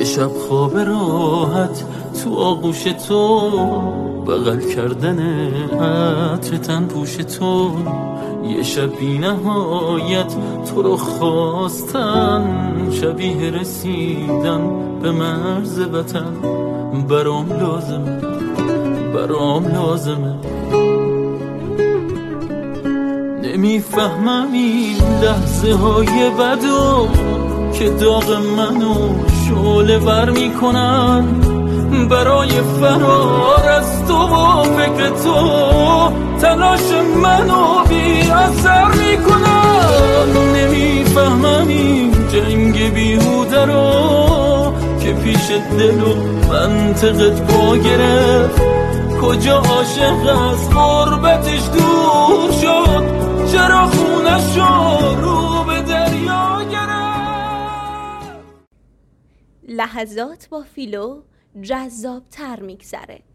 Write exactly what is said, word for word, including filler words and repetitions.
یه شب خواب راحت تو آغوش تو، بغل کردن عطر تن پوش تو، یه شب بی نهایت تو رو خواستن، شبیه رسیدن به مرز وطن. برام لازمه برام لازمه نمیفهمم این لحظه های بدو که داغ منو شعله ور میکنن، برای فرار از تو و فکر تو تلاش منو بی اثر میکنن. نمیفهمم این جنگ بیهوده رو که پیش دل و منطقت پا گرفت، کجا عاشق از غربتش دور شد، چرا خونشو رو به دریا گرفت. لحظات با فیلو جذاب تر میگذره.